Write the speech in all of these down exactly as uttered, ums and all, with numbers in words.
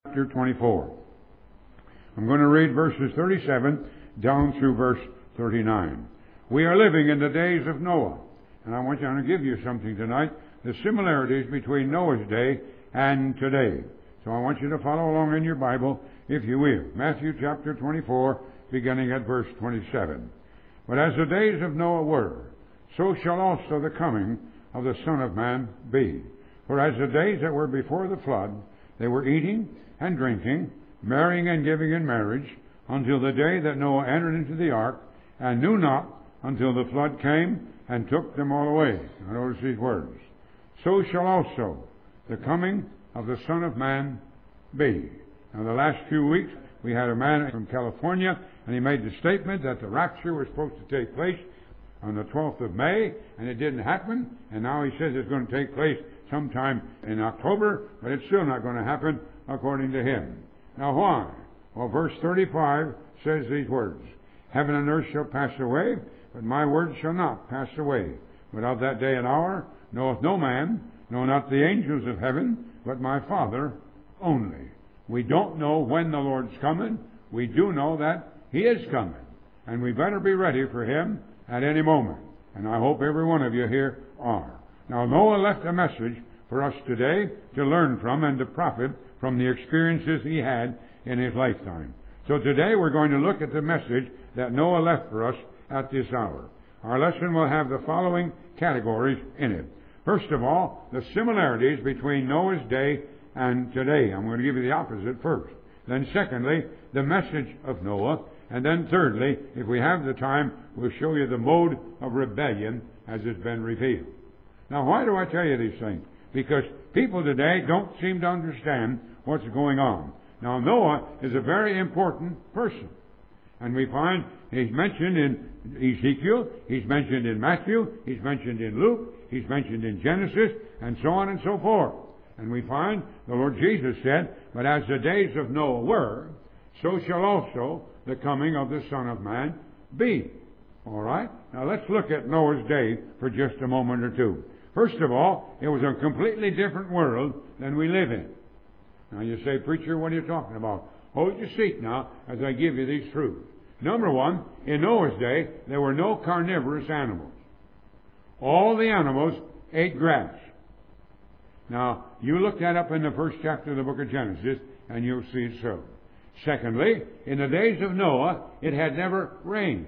Chapter twenty-four. I'm going to read verses thirty-seven down through verse thirty-nine. We are living in the days of Noah, and I want to give you something tonight, the similarities between Noah's day and today. So I want you to follow along in your Bible, if you will. Matthew chapter twenty-four, beginning at verse twenty-seven. But as the days of Noah were, so shall also the coming of the Son of Man be. For as the days that were before the flood, they were eating and drinking, marrying and giving in marriage, until the day that Noah entered into the ark, and knew not until the flood came and took them all away. Now notice these words. So shall also the coming of the Son of Man be. Now the last few weeks we had a man from California, and he made the statement that the rapture was supposed to take place on the twelfth of May, and it didn't happen, and now he says it's going to take place sometime in October, but it's still not going to happen according to him. Now why? Well, verse thirty-five says these words, Heaven and earth shall pass away, but my word shall not pass away. But of that day and hour knoweth no man, no not the angels of heaven, but my Father only. We don't know when the Lord's coming. We do know that He is coming, and we better be ready for Him at any moment. And I hope every one of you here are. Now, Noah left a message for us today to learn from and to profit from the experiences he had in his lifetime. So today we're going to look at the message that Noah left for us at this hour. Our lesson will have the following categories in it. First of all, the similarities between Noah's day and today. I'm going to give you the opposite first. Then secondly, the message of Noah. And then thirdly, if we have the time, we'll show you the mode of rebellion as it's been revealed. Now, why do I tell you these things? Because people today don't seem to understand what's going on. Now, Noah is a very important person. And we find he's mentioned in Ezekiel, he's mentioned in Matthew, he's mentioned in Luke, he's mentioned in Genesis, and so on and so forth. And we find the Lord Jesus said, But as the days of Noah were, so shall also the coming of the Son of Man be. All right? Now, let's look at Noah's day for just a moment or two. First of all, it was a completely different world than we live in. Now you say, Preacher, what are you talking about? Hold your seat now as I give you these truths. Number one, in Noah's day, there were no carnivorous animals. All the animals ate grass. Now, you look that up in the first chapter of the book of Genesis, and you'll see it so. Secondly, in the days of Noah, it had never rained.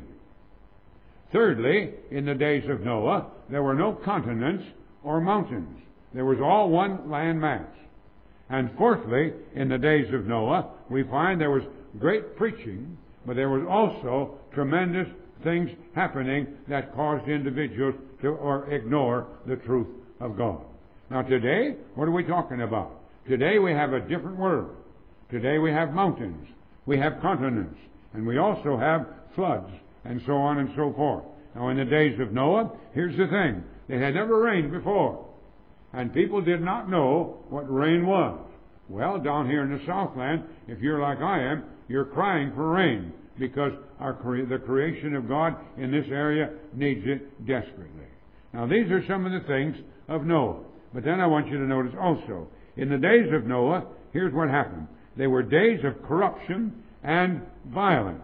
Thirdly, in the days of Noah, there were no continents or mountains. There was all one land mass. And fourthly, in the days of Noah, we find there was great preaching, but there was also tremendous things happening that caused individuals to or ignore the truth of God. Now today, what are we talking about? Today we have a different world. Today we have mountains, we have continents, and we also have floods, and so on and so forth. Now in the days of Noah, here's the thing. It had never rained before. And people did not know what rain was. Well, down here in the Southland, if you're like I am, you're crying for rain because our cre- the creation of God in this area needs it desperately. Now, these are some of the things of Noah. But then I want you to notice also, in the days of Noah, here's what happened. They were days of corruption and violence.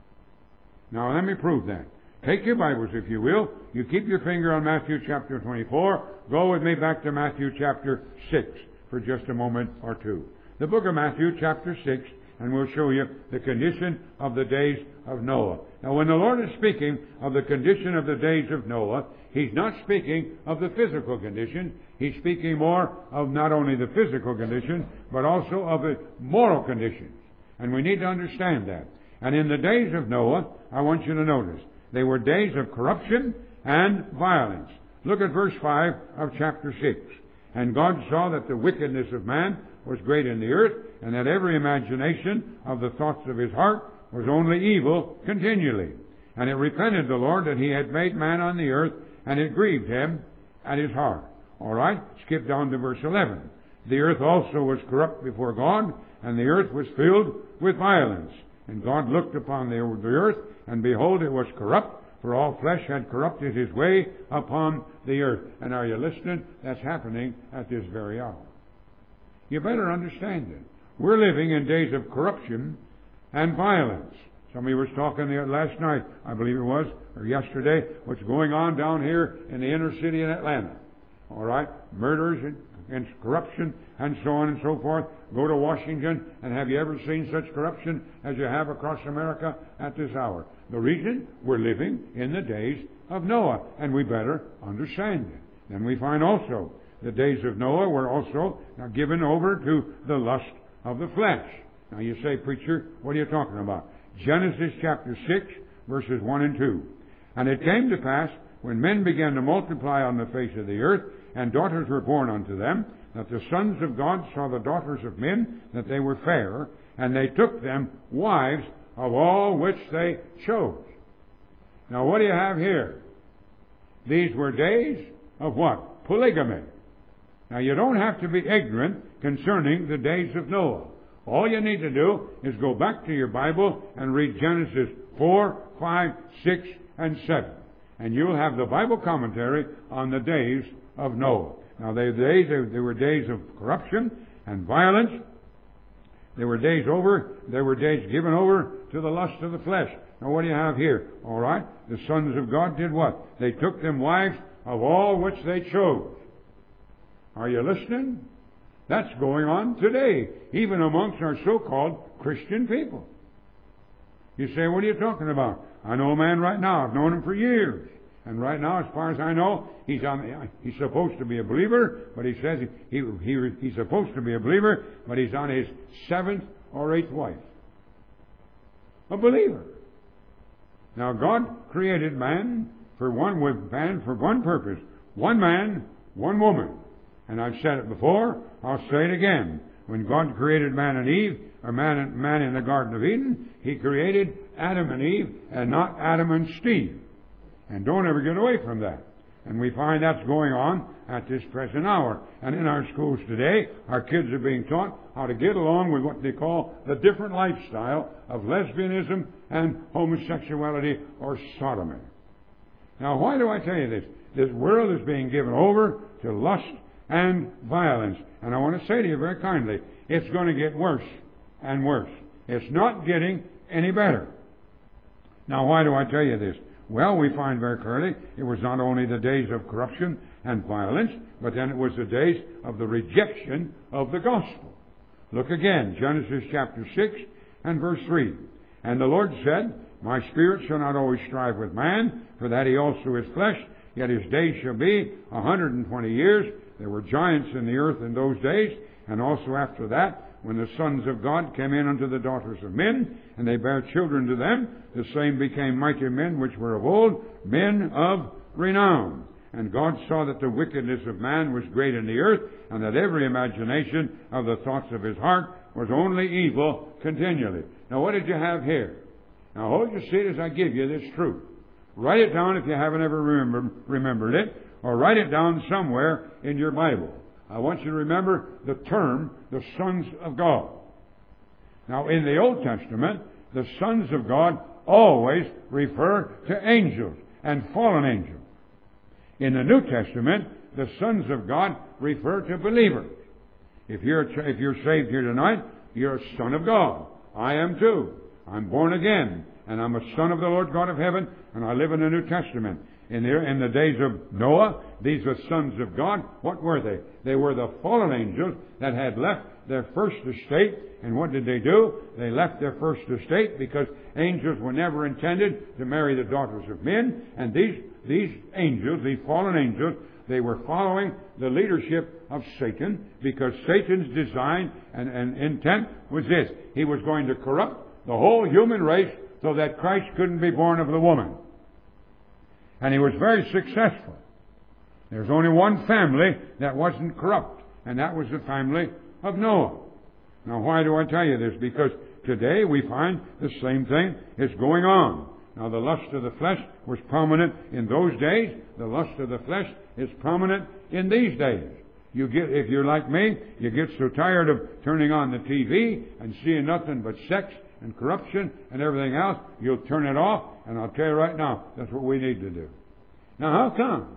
Now, let me prove that. Take your Bibles, if you will. You keep your finger on Matthew chapter twenty-four. Go with me back to Matthew chapter six for just a moment or two. The book of Matthew chapter six, and we'll show you the condition of the days of Noah. Now, when the Lord is speaking of the condition of the days of Noah, He's not speaking of the physical condition. He's speaking more of not only the physical condition, but also of the moral conditions. And we need to understand that. And in the days of Noah, I want you to notice, they were days of corruption and violence. Look at verse five of chapter six. And God saw that the wickedness of man was great in the earth, and that every imagination of the thoughts of his heart was only evil continually. And it repented the Lord that He had made man on the earth, and it grieved Him at His heart. All right, skip down to verse eleven. The earth also was corrupt before God, and the earth was filled with violence. And God looked upon the earth, and behold, it was corrupt, for all flesh had corrupted his way upon the earth. And are you listening? That's happening at this very hour. You better understand it. We're living in days of corruption and violence. Somebody was talking there last night, I believe it was, or yesterday, what's going on down here in the inner city in Atlanta. All right? Murders and, and corruption and so on and so forth. Go to Washington, and have you ever seen such corruption as you have across America at this hour? The reason, we're living in the days of Noah, and we better understand it. Then we find also the days of Noah were also given over to the lust of the flesh. Now you say, preacher, what are you talking about? Genesis chapter six, verses one and two. And it came to pass, when men began to multiply on the face of the earth, and daughters were born unto them, that the sons of God saw the daughters of men, that they were fair, and they took them wives of all which they chose. Now what do you have here? These were days of what? Polygamy. Now you don't have to be ignorant concerning the days of Noah. All you need to do is go back to your Bible and read Genesis four, five, six, and seven. And you'll have the Bible commentary on the days of Noah. Now, they, days, they were days of corruption and violence. They were days over, they were days given over to the lust of the flesh. Now, what do you have here? All right, the sons of God did what? They took them wives of all which they chose. Are you listening? That's going on today, even amongst our so-called Christian people. You say, what are you talking about? I know a man right now. I've known him for years. And right now, as far as I know, he's on, he's supposed to be a believer, but he says he, he, he, he's supposed to be a believer, but he's on his seventh or eighth wife. A believer. Now, God created man for one with man for one purpose. One man, one woman. And I've said it before, I'll say it again. When God created man and Eve, or man, and, man in the Garden of Eden, He created Adam and Eve, and not Adam and Steve. And don't ever get away from that. And we find that's going on at this present hour. And in our schools today, our kids are being taught how to get along with what they call the different lifestyle of lesbianism and homosexuality or sodomy. Now, why do I tell you this? This world is being given over to lust and violence. And I want to say to you very kindly, it's going to get worse and worse. It's not getting any better. Now, why do I tell you this? Well, we find very clearly it was not only the days of corruption and violence, but then it was the days of the rejection of the gospel. Look again, Genesis chapter six and verse three. And the Lord said, My spirit shall not always strive with man, for that he also is flesh, yet his days shall be a hundred and twenty years. There were giants in the earth in those days, and also after that, when the sons of God came in unto the daughters of men, and they bare children to them, the same became mighty men which were of old, men of renown. And God saw that the wickedness of man was great in the earth, and that every imagination of the thoughts of his heart was only evil continually. Now what did you have here? Now hold your seat as I give you this truth. Write it down if you haven't ever remember, remembered it, or write it down somewhere in your Bible. I want you to remember the term, the sons of God. Now, in the Old Testament, the sons of God always refer to angels and fallen angels. In the New Testament, the sons of God refer to believers. If you're, if you're saved here tonight, you're a son of God. I am too. I'm born again, and I'm a son of the Lord God of heaven, and I live in the New Testament. In the, in the days of Noah, these were sons of God. What were they? They were the fallen angels that had left their first estate. And what did they do? They left their first estate because angels were never intended to marry the daughters of men. And these, these angels, these fallen angels, they were following the leadership of Satan, because Satan's design and, and intent was this. He was going to corrupt the whole human race so that Christ couldn't be born of the woman. And he was very successful. There's only one family that wasn't corrupt, and that was the family of Noah. Now, why do I tell you this? Because today we find the same thing is going on. Now, the lust of the flesh was prominent in those days. The lust of the flesh is prominent in these days. You get, if you're like me, you get so tired of turning on the T V and seeing nothing but sex and corruption and everything else, you'll turn it off, and I'll tell you right now, that's what we need to do. Now, how come?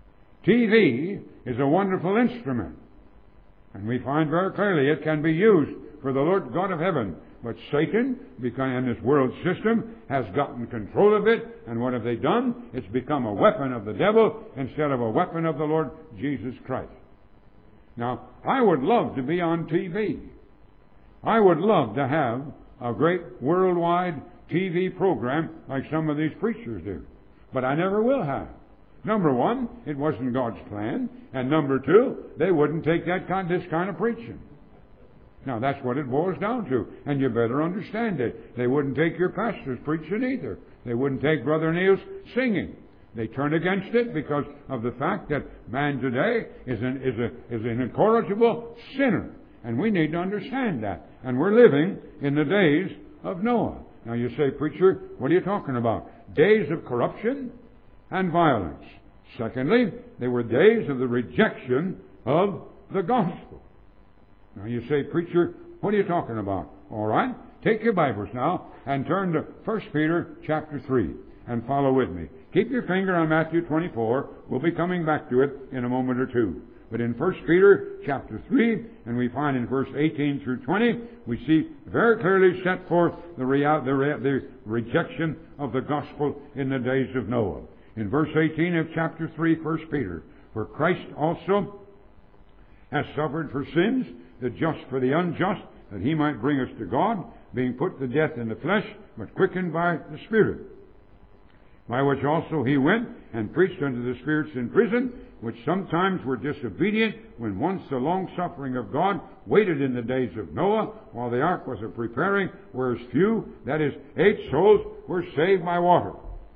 T V is a wonderful instrument, and we find very clearly it can be used for the Lord God of heaven. But Satan and this world system has gotten control of it, and what have they done? It's become a weapon of the devil instead of a weapon of the Lord Jesus Christ. Now, I would love to be on T V. I would love to have a great worldwide T V program like some of these preachers do. But I never will have. Number one, it wasn't God's plan. And number two, they wouldn't take that kind, this kind of preaching. Now, that's what it boils down to. And you better understand it. They wouldn't take your pastors preaching either. They wouldn't take Brother Neil's singing. They turn against it because of the fact that man today is an, is a, is an incorrigible sinner. And we need to understand that. And we're living in the days of Noah. Now you say, preacher, what are you talking about? Days of corruption and violence. Secondly, they were days of the rejection of the gospel. Now you say, preacher, what are you talking about? All right, take your Bibles now and turn to First Peter chapter three and follow with me. Keep your finger on Matthew twenty-four. We'll be coming back to it in a moment or two. But in First Peter chapter three, and we find in verse eighteen through twenty, we see very clearly set forth the, rea- the, re- the rejection of the gospel in the days of Noah. In verse eighteen of chapter three, First Peter, for Christ also has suffered for sins, the just for the unjust, that he might bring us to God, being put to death in the flesh, but quickened by the Spirit. By which also he went and preached unto the spirits in prison, which sometimes were disobedient, when once the long suffering of God waited in the days of Noah, while the ark was a preparing, whereas few, that is, eight souls, were saved by water.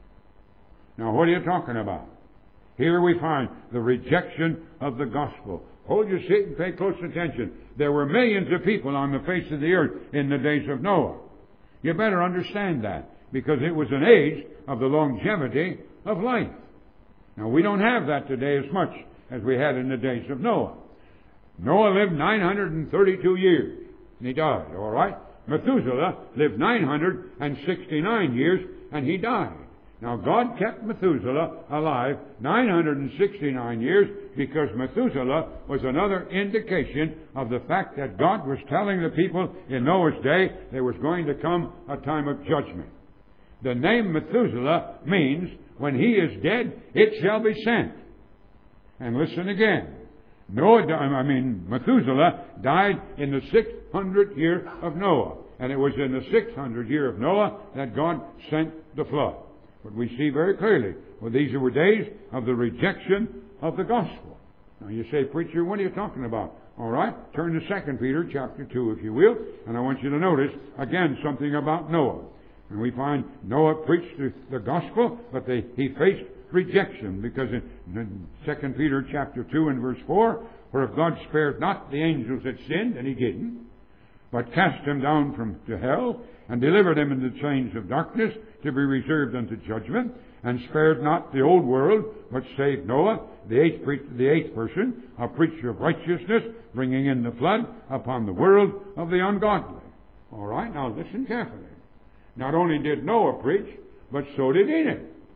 Now what are you talking about? Here we find the rejection of the gospel. Hold your seat and pay close attention. There were millions of people on the face of the earth in the days of Noah. You better understand that, because it was an age of the longevity of life. Now, we don't have that today as much as we had in the days of Noah. Noah lived nine hundred thirty-two years, and he died, all right? Methuselah lived nine hundred sixty-nine years, and he died. Now, God kept Methuselah alive nine hundred sixty-nine years because Methuselah was another indication of the fact that God was telling the people in Noah's day there was going to come a time of judgment. The name Methuselah means, when he is dead, it shall be sent. And listen again. Noah, I mean, Methuselah died in the six hundredth year of Noah. And it was in the six hundredth year of Noah that God sent the flood. But we see very clearly, well, these were days of the rejection of the gospel. Now you say, preacher, what are you talking about? All right, turn to Second Peter chapter two, if you will. And I want you to notice, again, something about Noah. And we find Noah preached the gospel, but they, he faced rejection, because in Second Peter chapter two and verse four, for if God spared not the angels that sinned, and he didn't, but cast them down from to hell, and delivered them into chains of darkness, to be reserved unto judgment, and spared not the old world, but saved Noah, the eighth, pre- the eighth person, a preacher of righteousness, bringing in the flood upon the world of the ungodly. All right, now listen carefully. Not only did Noah preach, but so did Enoch.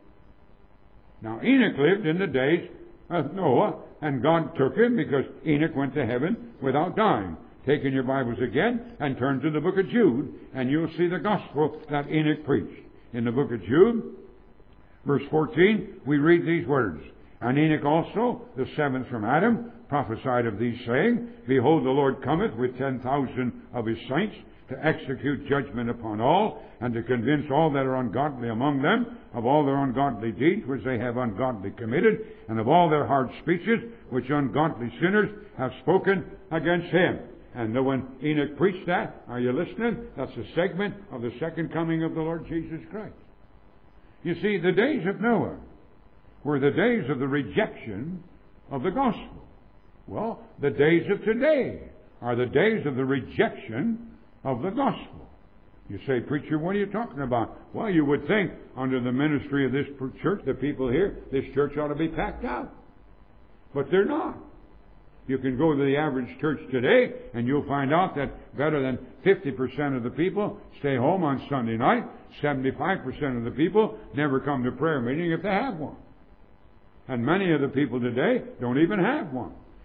Now, Enoch lived in the days of Noah, and God took him because Enoch went to heaven without dying. Take in your Bibles again and turn to the book of Jude, and you'll see the gospel that Enoch preached. In the book of Jude, verse fourteen, we read these words. And Enoch also, the seventh from Adam, prophesied of these, saying, Behold, the Lord cometh with ten thousand of his saints, to execute judgment upon all, and to convince all that are ungodly among them of all their ungodly deeds which they have ungodly committed, and of all their hard speeches which ungodly sinners have spoken against him. And when Enoch preached that, are you listening? That's a segment of the second coming of the Lord Jesus Christ. You see, the days of Noah were the days of the rejection of the gospel. Well, the days of today are the days of the rejection of the gospel. You say, preacher, what are you talking about? Well, you would think under the ministry of this church, the people here, this church ought to be packed out. But they're not. You can go to the average church today and you'll find out that better than fifty percent of the people stay home on Sunday night. seventy-five percent of the people never come to prayer meeting if they have one. And many of the people today don't even have one.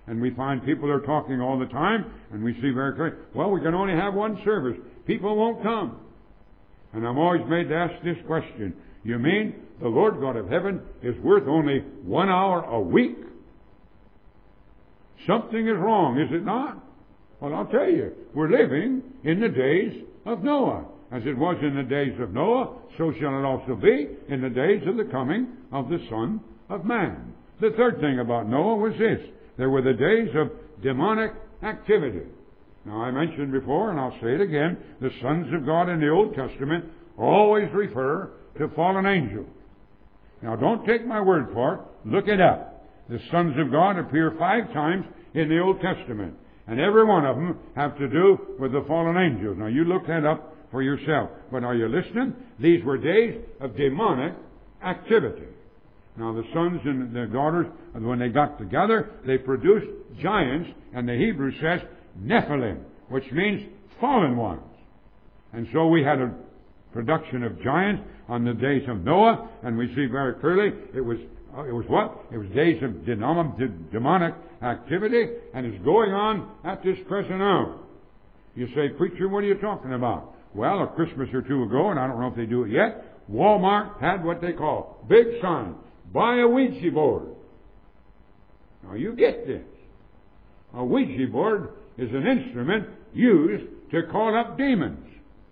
And we find people are talking all the time, and we see very clearly, well, we can only have one service. People won't come. And I'm always made to ask this question. You mean the Lord God of heaven is worth only one hour a week? Something is wrong, is it not? Well, I'll tell you, we're living in the days of Noah. As it was in the days of Noah, so shall it also be in the days of the coming of the Son of Man. The third thing about Noah was this. There were the days of demonic activity. Now, I mentioned before, and I'll say it again, the sons of God in the Old Testament always refer to fallen angels. Now, don't take my word for it. Look it up. The sons of God appear five times in the Old Testament, and every one of them have to do with the fallen angels. Now, you look that up for yourself. But are you listening? These were days of demonic activity. Now, the sons and the daughters, when they got together, they produced giants, and the Hebrew says Nephilim, which means fallen ones. And so we had a production of giants on the days of Noah, and we see very clearly it was it was what? It was days of demonic activity, and it's going on at this present hour. You say, preacher, what are you talking about? Well, a Christmas or two ago, and I don't know if they do it yet, Walmart had what they call big sign, buy a Ouija board. Now you get this. A Ouija board is an instrument used to call up demons.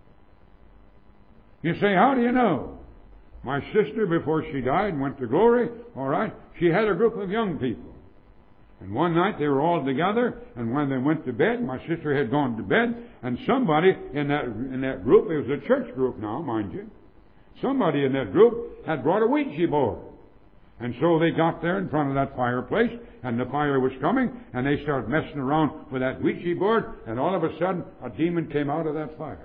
You say, how do you know? My sister, before she died and went to glory, all right, she had a group of young people. And one night they were all together, and when they went to bed, my sister had gone to bed, and somebody in that in that group, it was a church group now, mind you, somebody in that group had brought a Ouija board. And so they got there in front of that fireplace, and the fire was coming, and they started messing around with that Ouija board, and all of a sudden, a demon came out of that fire.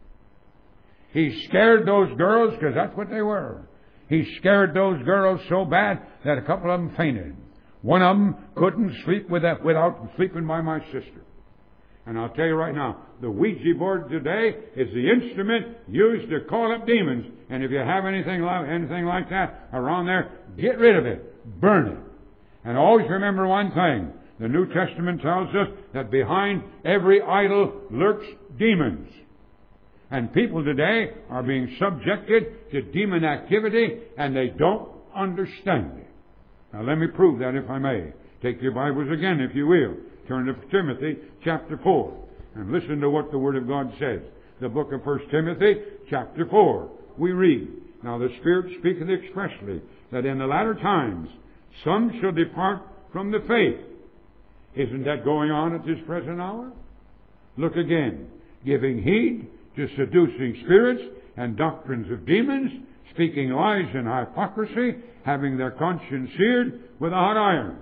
He scared those girls, because that's what they were. He scared those girls so bad that a couple of them fainted. One of them couldn't sleep with that, without sleeping by my sister. And I'll tell you right now, the Ouija board today is the instrument used to call up demons. And if you have anything like, anything like that around there, get rid of it. Burn it. And always remember one thing. The New Testament tells us that behind every idol lurks demons. And people today are being subjected to demon activity, and they don't understand it. Now let me prove that, if I may. Take your Bibles again, if you will. Turn to Timothy chapter four, and listen to what the Word of God says. The book of First Timothy chapter four. We read, now the Spirit speaketh expressly, that in the latter times some shall depart from the faith. Isn't that going on at this present hour? Look again. Giving heed to seducing spirits and doctrines of demons, speaking lies and hypocrisy, having their conscience seared with a hot iron.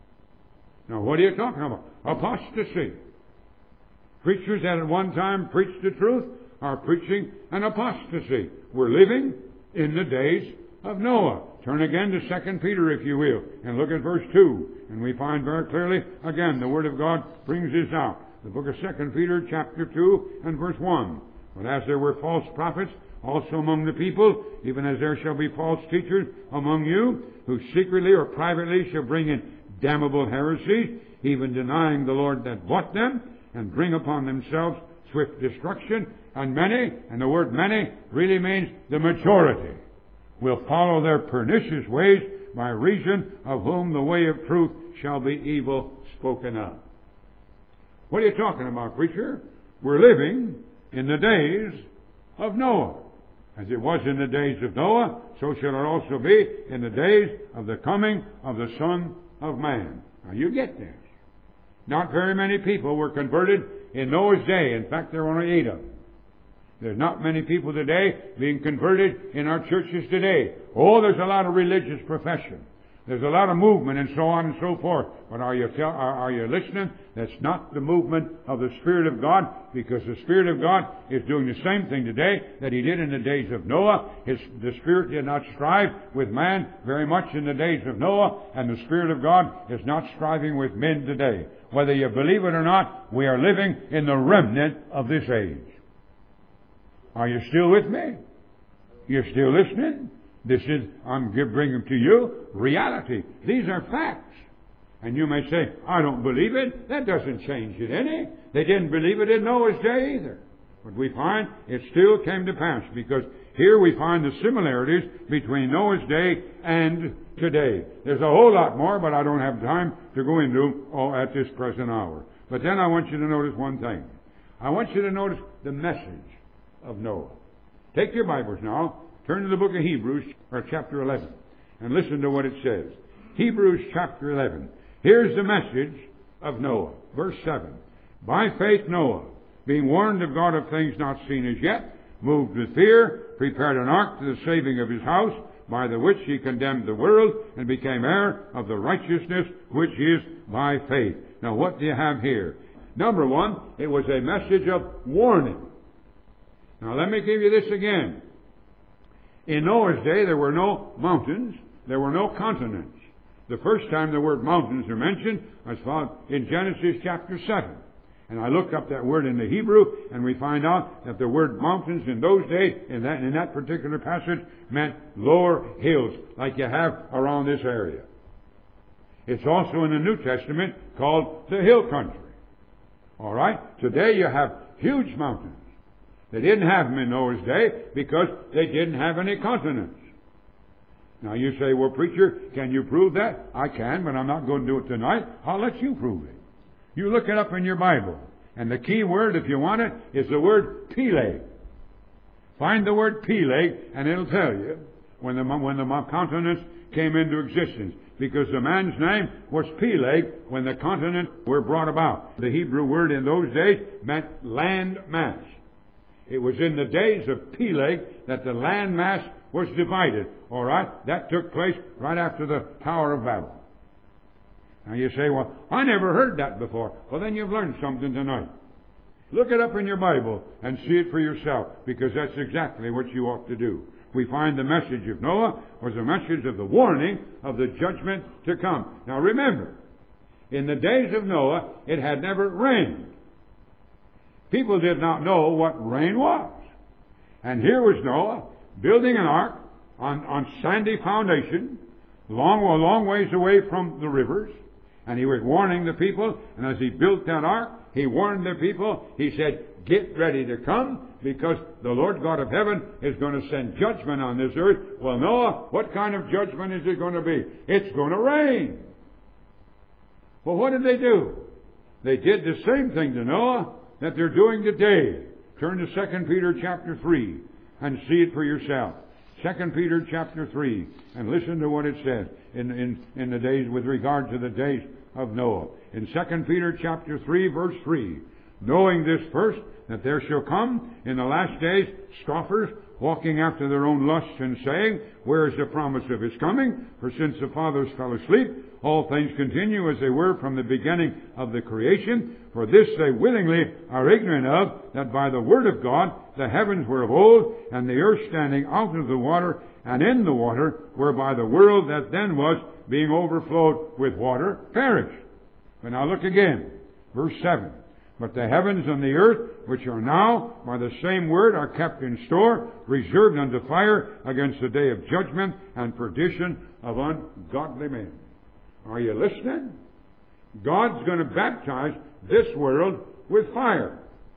Now, what are you talking about? Apostasy. Preachers that at one time preached the truth are preaching an apostasy. We're living in the days of Noah. Turn again to Second Peter, if you will, and look at verse two. And we find very clearly, again, the Word of God brings this out. The book of Second Peter, chapter two, and verse one. But as there were false prophets also among the people, even as there shall be false teachers among you, who secretly or privately shall bring in damnable heresies, even denying the Lord that bought them, and bring upon themselves swift destruction. And many, and the word many really means the majority, will follow their pernicious ways, by reason of whom the way of truth shall be evil spoken of. What are you talking about, preacher? We're living in the days of Noah. As it was in the days of Noah, so shall it also be in the days of the coming of the Son of Man. Now you get this. Not very many people were converted in Noah's day. In fact, there were only eight of them. There's not many people today being converted in our churches today. Oh, there's a lot of religious profession. There's a lot of movement and so on and so forth. But are you tell, are, are you listening? That's not the movement of the Spirit of God, because the Spirit of God is doing the same thing today that He did in the days of Noah. His, the Spirit did not strive with man very much in the days of Noah, and the Spirit of God is not striving with men today. Whether you believe it or not, we are living in the remnant of this age. Are you still with me? You're still listening? This is, I'm bringing to you reality. These are facts. And you may say, I don't believe it. That doesn't change it any. They didn't believe it in Noah's day either. But we find it still came to pass, because here we find the similarities between Noah's day and today. There's a whole lot more, but I don't have time to go into all at this present hour. But then I want you to notice one thing. I want you to notice the message of Noah. Take your Bibles now, turn to the book of Hebrews, or chapter eleven, and listen to what it says. Hebrews chapter eleven. Here's the message of Noah. Verse seven. By faith Noah, being warned of God of things not seen as yet, moved with fear, prepared an ark to the saving of his house, by the which he condemned the world, and became heir of the righteousness which is by faith. Now what do you have here? Number one, it was a message of warning. Now let me give you this again. In Noah's day there were no mountains, there were no continents. The first time the word mountains are mentioned was found in Genesis chapter seven. And I looked up that word in the Hebrew, and we find out that the word mountains in those days, in that, in that particular passage, meant lower hills, like you have around this area. It's also in the New Testament called the hill country. All right? Today you have huge mountains. They didn't have them in Noah's day because they didn't have any continents. Now you say, well, preacher, can you prove that? I can, but I'm not going to do it tonight. I'll let you prove it. You look it up in your Bible. And the key word, if you want it, is the word Peleg. Find the word Peleg, and it'll tell you when the, when the continents came into existence. Because the man's name was Peleg when the continents were brought about. The Hebrew word in those days meant land mass. It was in the days of Peleg that the land mass was divided. All right? That took place right after the Tower of Babel. Now you say, well, I never heard that before. Well, then you've learned something tonight. Look it up in your Bible and see it for yourself, because that's exactly what you ought to do. We find the message of Noah was a message of the warning of the judgment to come. Now remember, in the days of Noah, it had never rained. People did not know what rain was. And here was Noah building an ark on, on sandy foundation, long, a long ways away from the rivers. And he was warning the people, and as he built that ark, he warned the people. He said, get ready to come, because the Lord God of heaven is going to send judgment on this earth. Well, Noah, what kind of judgment is it going to be? It's going to rain. Well, what did they do? They did the same thing to Noah that they're doing today. Turn to Second Peter chapter three and see it for yourself. Second Peter chapter three, and listen to what it says in, in, in the days with regard to the days of Noah. In Second Peter chapter three, verse three, knowing this first, that there shall come in the last days scoffers, walking after their own lusts, and saying, where is the promise of his coming? For since the fathers fell asleep, all things continue as they were from the beginning of the creation. For this they willingly are ignorant of, that by the word of God the heavens were of old, and the earth standing out of the water and in the water, whereby the world that then was, being overflowed with water, perished. But now look again, verse seven. But the heavens and the earth, which are now by the same word, are kept in store, reserved unto fire against the day of judgment and perdition of ungodly men. Are you listening? God's going to baptize this world with fire.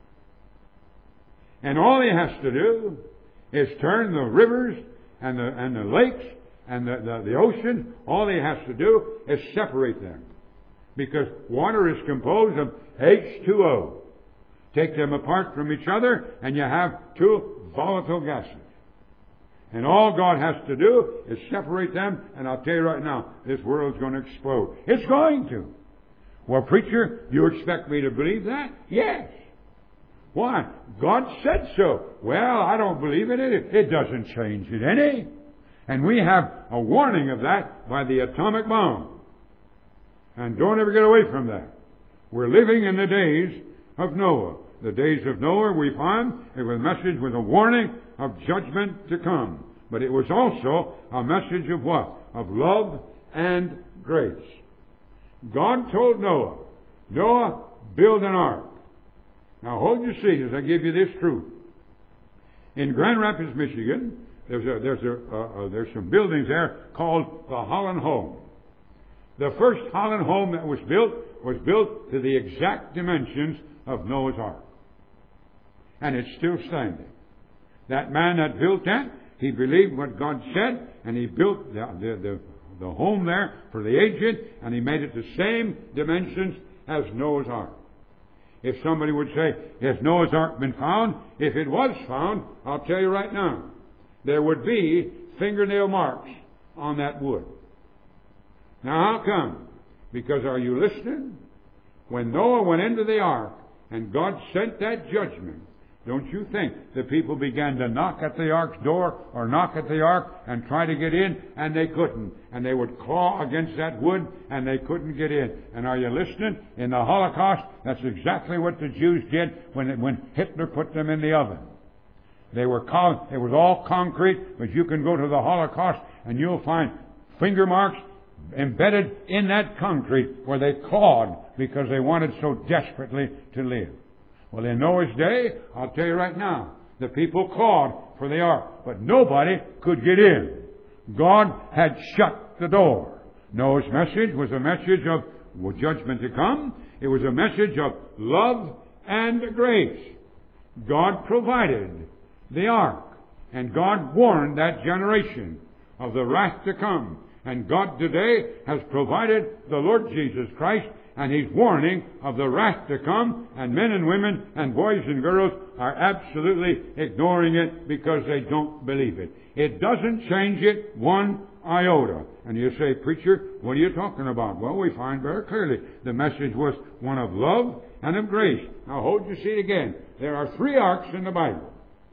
And all he has to do is turn the rivers and the, and the lakes and the, the, the ocean. All he has to do is separate them. Because water is composed of H two O. Take them apart from each other and you have two volatile gases. And all God has to do is separate them, and I'll tell you right now, this world's going to explode. It's going to. Well, preacher, you expect me to believe that? Yes. Why? God said so. Well, I don't believe it. It, it doesn't change it any. And we have a warning of that by the atomic bomb. And don't ever get away from that. We're living in the days of Noah. The days of Noah, we find, it was a message with a warning of judgment to come. But it was also a message of what? Of love and grace. God told Noah, Noah, build an ark. Now hold your seat as I give you this truth. In Grand Rapids, Michigan, there's a, there's a, uh, uh, there's some buildings there called the Holland Home. The first Holland home that was built was built to the exact dimensions of Noah's Ark. And it's still standing. That man that built that, he believed what God said, and he built the, the, the, the home there for the aged, and he made it the same dimensions as Noah's Ark. If somebody would say, has Noah's Ark been found? If it was found, I'll tell you right now, there would be fingernail marks on that wood. Now how come? Because are you listening? When Noah went into the ark and God sent that judgment, don't you think the people began to knock at the ark's door or knock at the ark and try to get in, and they couldn't. And they would claw against that wood and they couldn't get in. And are you listening? In the Holocaust, that's exactly what the Jews did when, when Hitler put them in the oven. They were con- it was all concrete, but you can go to the Holocaust and you'll find finger marks embedded in that concrete where they clawed because they wanted so desperately to live. Well, in Noah's day, I'll tell you right now, the people clawed for the ark, but nobody could get in. God had shut the door. Noah's message was a message of judgment to come. It was a message of love and grace. God provided the ark, and God warned that generation of the wrath to come. And God today has provided the Lord Jesus Christ, and He's warning of the wrath to come, and men and women and boys and girls are absolutely ignoring it because they don't believe it. It doesn't change it one iota. And you say, preacher, what are you talking about? Well, we find very clearly the message was one of love and of grace. Now hold your seat again. There are three arks in the Bible.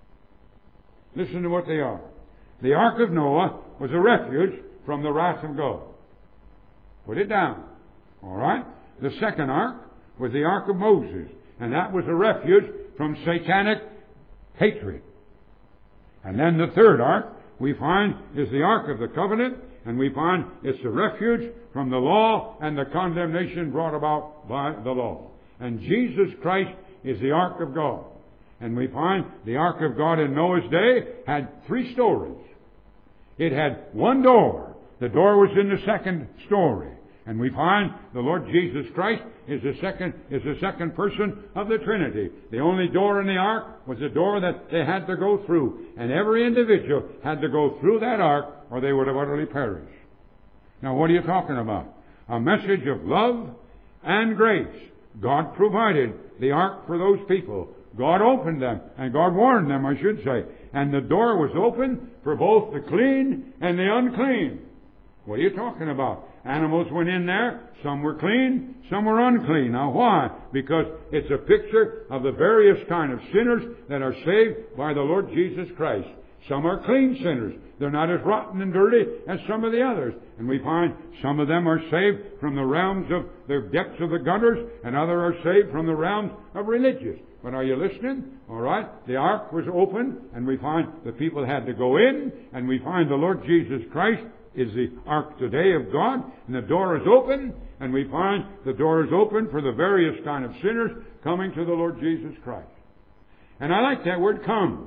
Listen to what they are. The Ark of Noah was a refuge from the wrath of God. Put it down. All right? The second ark was the Ark of Moses, and that was a refuge from satanic hatred. And then the third ark we find is the Ark of the Covenant, and we find it's a refuge from the law and the condemnation brought about by the law. And Jesus Christ is the Ark of God. And we find the Ark of God in Noah's day had three stories. It had one door. The door was in the second story. And we find the Lord Jesus Christ is the second, is the second person of the Trinity. The only door in the ark was a door that they had to go through. And every individual had to go through that ark or they would have utterly perished. Now what are you talking about? A message of love and grace. God provided the ark for those people. God opened them, and God warned them, I should say. And the door was open for both the clean and the unclean. What are you talking about? Animals went in there. Some were clean, some were unclean. Now why? Because it's a picture of the various kind of sinners that are saved by the Lord Jesus Christ. Some are clean sinners. They're not as rotten and dirty as some of the others. And we find some of them are saved from the realms of the depths of the gutters, and others are saved from the realms of religious. But are you listening? All right. The ark was open, and we find the people had to go in, and we find the Lord Jesus Christ is the ark today of God, and the door is open, and we find the door is open for the various kind of sinners coming to the Lord Jesus Christ. And I like that word, come.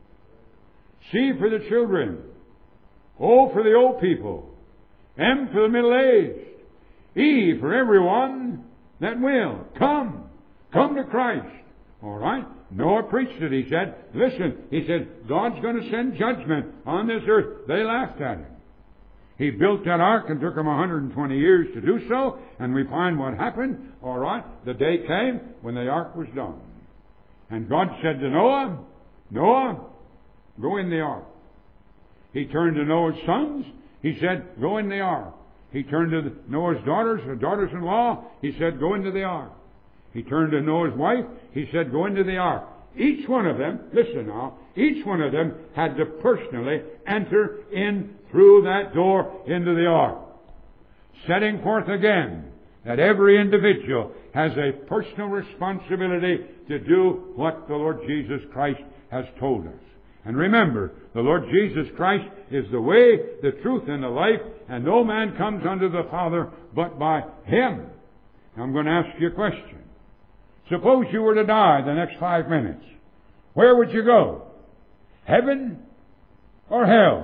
C for the children. O for the old people. M for the middle-aged. E for everyone that will. Come. Come to Christ. All right? Noah preached it. He said, listen, he said, God's going to send judgment on this earth. They laughed at him. He built that ark and took him one hundred twenty years to do so, and we find what happened. All right, the day came when the ark was done. And God said to Noah, Noah, go in the ark. He turned to Noah's sons. He said, go in the ark. He turned to Noah's daughters, or daughters-in-law. He said, go into the ark. He turned to Noah's wife. He said, go into the ark. Each one of them, listen now, each one of them had to personally enter in through that door into the ark. Setting forth again that every individual has a personal responsibility to do what the Lord Jesus Christ has told us. And remember, the Lord Jesus Christ is the way, the truth, and the life, and no man comes unto the Father but by Him. Now, I'm going to ask you a question. Suppose you were to die the next five minutes. Where would you go? Heaven or hell?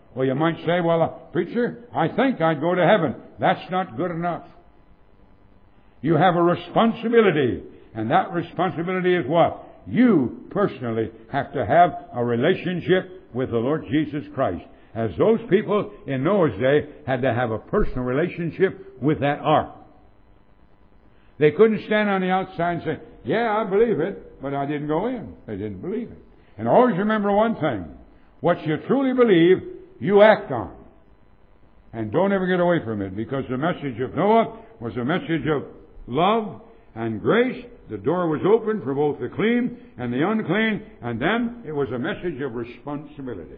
Well, you might say, well, uh, preacher, I think I'd go to heaven. That's not good enough. You have a responsibility. And that responsibility is what? You personally have to have a relationship with the Lord Jesus Christ. As those people in Noah's day had to have a personal relationship with that ark. They couldn't stand on the outside and say, yeah, I believe it, but I didn't go in. They didn't believe it. And always remember one thing. What you truly believe, you act on. And don't ever get away from it, because the message of Noah was a message of love and grace. The door was open for both the clean and the unclean, and then it was a message of responsibility.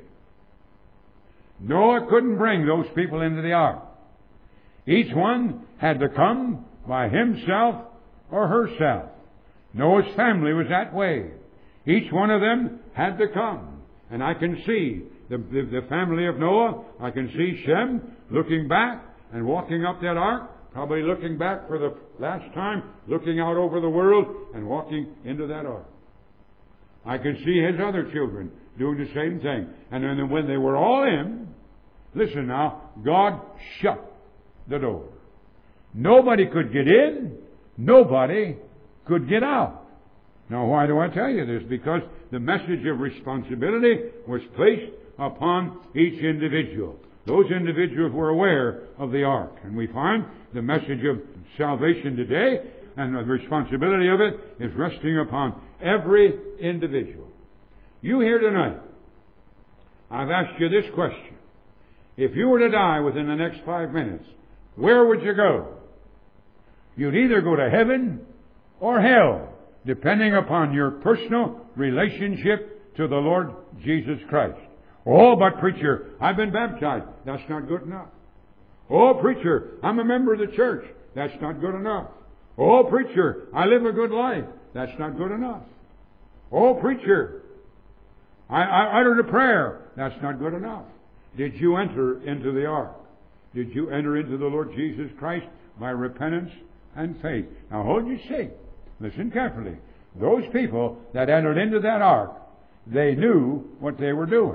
Noah couldn't bring those people into the ark. Each one had to come by himself or herself. Noah's family was that way. Each one of them had to come. And I can see the, the, the family of Noah. I can see Shem looking back and walking up that ark, probably looking back for the last time, looking out over the world and walking into that ark. I can see his other children doing the same thing. And then when they were all in, listen now, God shut the door. Nobody could get in. Nobody could get out. Now, why do I tell you this? Because the message of responsibility was placed upon each individual. Those individuals were aware of the ark. And we find the message of salvation today, and the responsibility of it is resting upon every individual. You here tonight, I've asked you this question. If you were to die within the next five minutes, where would you go? You'd either go to heaven or hell, depending upon your personal relationship to the Lord Jesus Christ. Oh, but preacher, I've been baptized. That's not good enough. Oh, preacher, I'm a member of the church. That's not good enough. Oh, preacher, I live a good life. That's not good enough. Oh, preacher, I, I uttered a prayer. That's not good enough. Did you enter into the ark? Did you enter into the Lord Jesus Christ by repentance and faith? Now hold your seat. Listen carefully. Those people that entered into that ark, they knew what they were doing.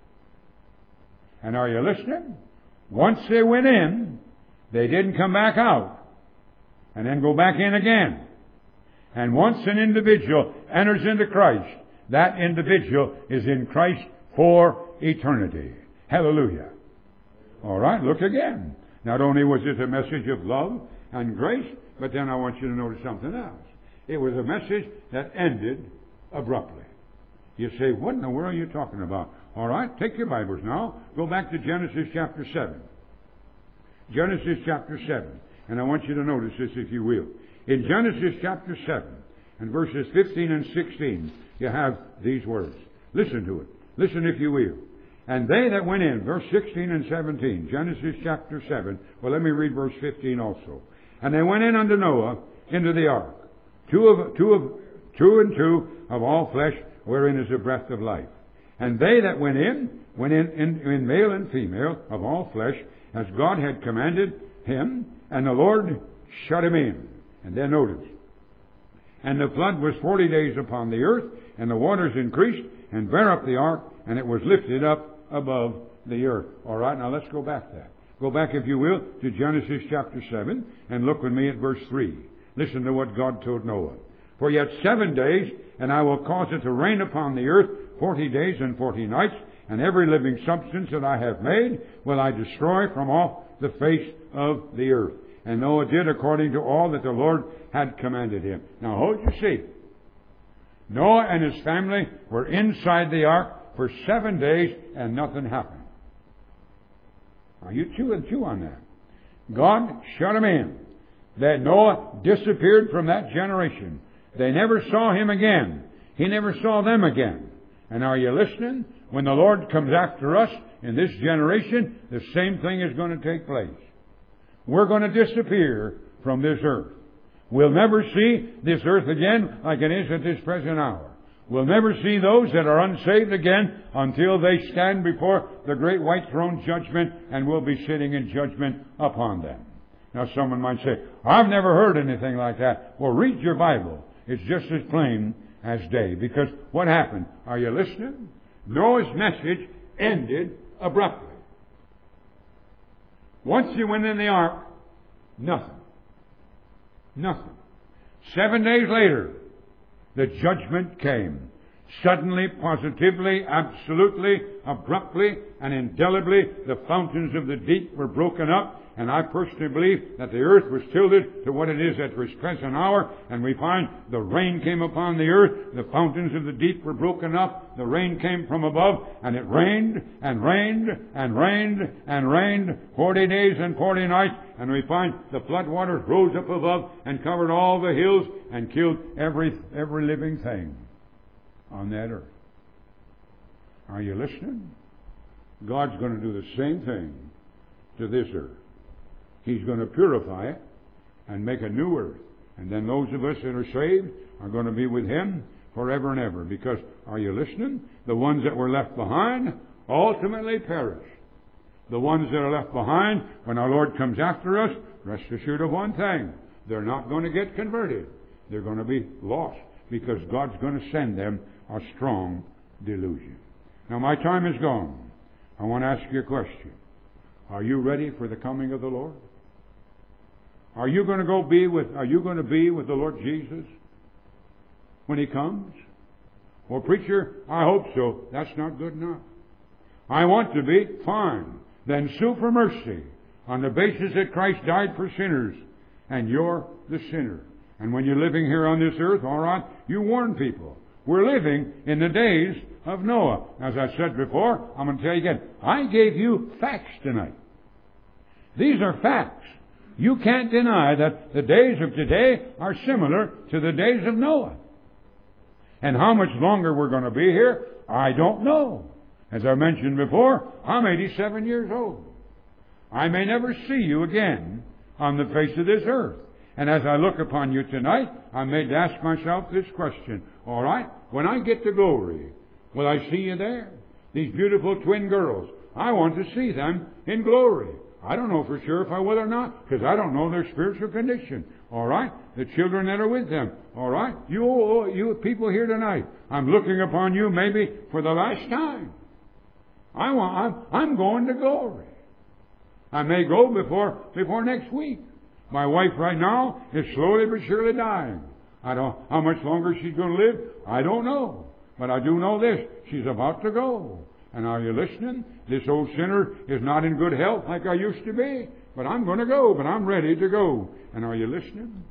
And are you listening? Once they went in, they didn't come back out and then go back in again. And once an individual enters into Christ, that individual is in Christ for eternity. Hallelujah. All right, look again. Not only was it a message of love and grace, but then I want you to notice something else. It was a message that ended abruptly. You say, what in the world are you talking about? All right, take your Bibles now. Go back to Genesis chapter seven. Genesis chapter seven. And I want you to notice this, if you will. In Genesis chapter seven and verses fifteen and sixteen, you have these words. Listen to it. Listen, if you will. And they that went in, verse sixteen and seventeen, Genesis chapter seven. Well, let me read verse fifteen also. And they went in unto Noah into the ark, two of two of two and two of all flesh, wherein is the breath of life. And they that went in, went in, in in male and female of all flesh, as God had commanded him, and the Lord shut him in. And then notice. And the flood was forty days upon the earth, and the waters increased, and bare up the ark, and it was lifted up above the earth. All right, now let's go back there. Go back, if you will, to Genesis chapter seven, and look with me at verse three. Listen to what God told Noah. For yet seven days, and I will cause it to rain upon the earth forty days and forty nights, and every living substance that I have made will I destroy from off the face of the earth. And Noah did according to all that the Lord had commanded him. Now hold your seat. Noah and his family were inside the ark for seven days, and nothing happened. Now you chew and chew on that. God shut him in. That Noah disappeared from that generation. They never saw him again. He never saw them again. And are you listening? When the Lord comes after us in this generation, the same thing is going to take place. We're going to disappear from this earth. We'll never see this earth again like it is at this present hour. We'll never see those that are unsaved again until they stand before the great white throne judgment, and we'll be sitting in judgment upon them. Now someone might say, I've never heard anything like that. Well, read your Bible. It's just as plain as day. Because what happened? Are you listening? Noah's message ended abruptly. Once you went in the ark, nothing. Nothing. Seven days later, the judgment came. Suddenly, positively, absolutely, abruptly, and indelibly, the fountains of the deep were broken up. And I personally believe that the earth was tilted to what it is at this present hour. And we find the rain came upon the earth. The fountains of the deep were broken up. The rain came from above. And it rained and rained and rained and rained forty days and forty nights. And we find the flood waters rose up above and covered all the hills and killed every, every living thing on that earth. Are you listening? God's going to do the same thing to this earth. He's going to purify it and make a new earth. And then those of us that are saved are going to be with Him forever and ever. Because, are you listening? The ones that were left behind ultimately perish. The ones that are left behind, when our Lord comes after us, rest assured of one thing. They're not going to get converted. They're going to be lost. Because God's going to send them a strong delusion. Now, my time is gone. I want to ask you a question. Are you ready for the coming of the Lord? Are you going to go be with, are you going to be with the Lord Jesus when He comes? Well, preacher, I hope so. That's not good enough. I want to be. Fine. Then sue for mercy on the basis that Christ died for sinners and you're the sinner. And when you're living here on this earth, all right, you warn people. We're living in the days of Noah. As I said before, I'm going to tell you again, I gave you facts tonight. These are facts. You can't deny that the days of today are similar to the days of Noah. And how much longer we're going to be here, I don't know. As I mentioned before, I'm eighty-seven years old. I may never see you again on the face of this earth. And as I look upon you tonight, I'm made to ask myself this question. All right, when I get to glory, will I see you there? These beautiful twin girls, I want to see them in glory. I don't know for sure if I will or not, because I don't know their spiritual condition. All right? The children that are with them. All right? You, you people here tonight, I'm looking upon you maybe for the last time. I want, I'm, I'm going to glory. I may go before, before next week. My wife right now is slowly but surely dying. I don't, how much longer she's going to live, I don't know. But I do know this, she's about to go. And are you listening? This old sinner is not in good health like I used to be. But I'm going to go, but I'm ready to go. And are you listening?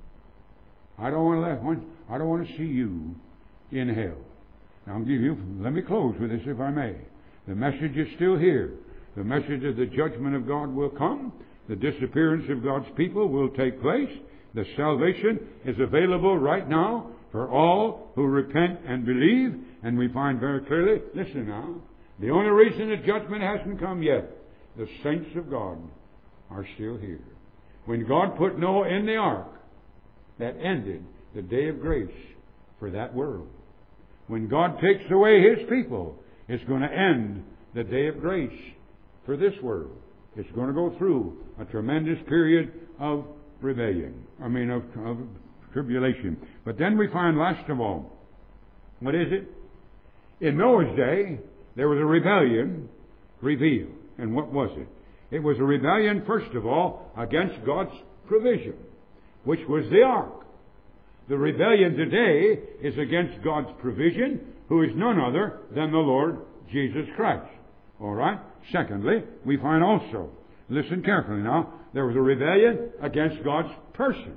I don't want to let, I don't want to see you in hell. Now I'll give you, let me close with this if I may. The message is still here. The message of the judgment of God will come. The disappearance of God's people will take place. The salvation is available right now for all who repent and believe. And we find very clearly, listen now, the only reason the judgment hasn't come yet, the saints of God are still here. When God put Noah in the ark, that ended the day of grace for that world. When God takes away His people, it's going to end the day of grace for this world. It's going to go through a tremendous period of rebellion. I mean, of, of tribulation. But then we find, last of all, what is it? In Noah's day, there was a rebellion revealed. And what was it? It was a rebellion, first of all, against God's provision, which was the ark. The rebellion today is against God's provision, who is none other than the Lord Jesus Christ. All right? Secondly, we find also, listen carefully now, there was a rebellion against God's person.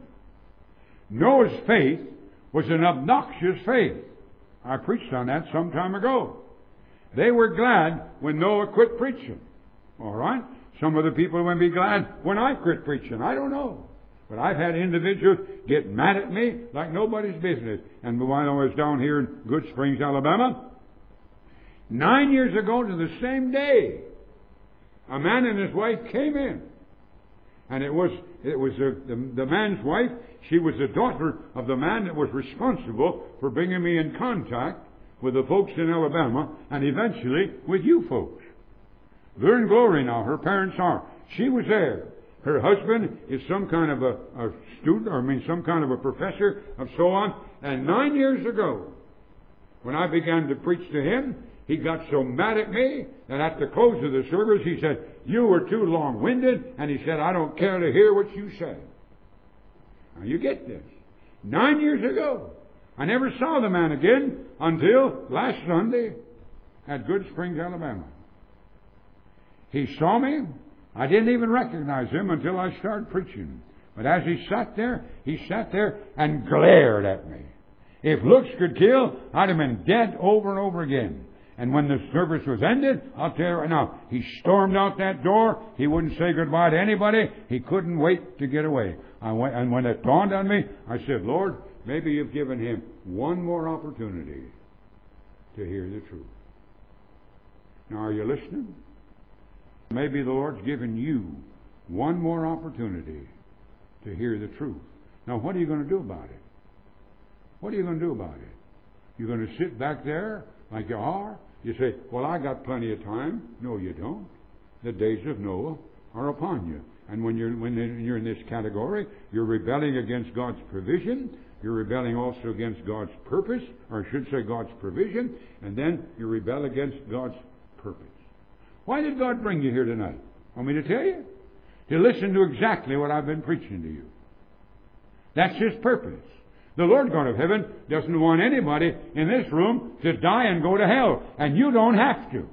Noah's faith was an obnoxious faith. I preached on that some time ago. They were glad when Noah quit preaching. All right? Some of the people would be glad when I quit preaching. I don't know. But I've had individuals get mad at me like nobody's business. And when I was down here in Good Springs, Alabama, nine years ago to the same day, a man and his wife came in. And it was it was the, the, the man's wife. She was the daughter of the man that was responsible for bringing me in contact with the folks in Alabama and eventually with you folks. They're in glory now. Her parents are. She was there. Her husband is some kind of a, a student, or I mean some kind of a professor of so on. And nine years ago, when I began to preach to him, He got so mad at me that at the close of the service he said, "You were too long-winded," and he said, "I don't care to hear what you say." Now you get this. Nine years ago, I never saw the man again until last Sunday at Good Springs, Alabama. He saw me. I didn't even recognize him until I started preaching. But as he sat there, he sat there and glared at me. If looks could kill, I'd have been dead over and over again. And when the service was ended, I'll tell you right now, he stormed out that door. He wouldn't say goodbye to anybody. He couldn't wait to get away. I went, and when it dawned on me, I said, "Lord, maybe you've given him one more opportunity to hear the truth." Now, are you listening? Maybe the Lord's given you one more opportunity to hear the truth. Now, what are you going to do about it? What are you going to do about it? You're going to sit back there like you are? You say, "Well, I got plenty of time." No, you don't. The days of Noah are upon you. And when you're, when you're in this category, you're rebelling against God's provision. You're rebelling also against God's purpose, or I should say God's provision. And then you rebel against God's purpose. Why did God bring you here tonight? Want me to tell you? To listen to exactly what I've been preaching to you. That's His purpose. The Lord God of heaven doesn't want anybody in this room to die and go to hell. And you don't have to.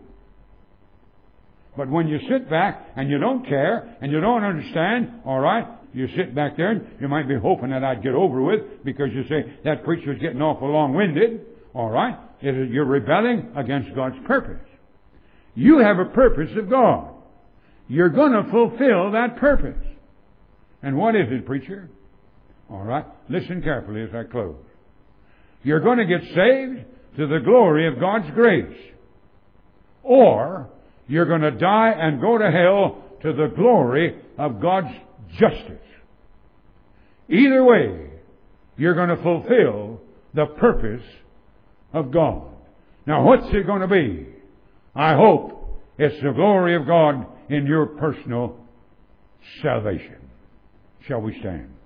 But when you sit back and you don't care and you don't understand, all right, you sit back there and you might be hoping that I'd get over with because you say, "That preacher's getting awful long-winded." All right, you're rebelling against God's purpose. You have a purpose of God. You're going to fulfill that purpose. And what is it, preacher? All right, listen carefully as I close. You're going to get saved to the glory of God's grace. Or you're going to die and go to hell to the glory of God's justice. Either way, you're going to fulfill the purpose of God. Now, what's it going to be? I hope it's the glory of God in your personal salvation. Shall we stand?